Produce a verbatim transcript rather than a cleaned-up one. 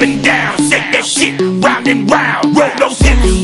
and down, shake that shit round and round, roll those hips.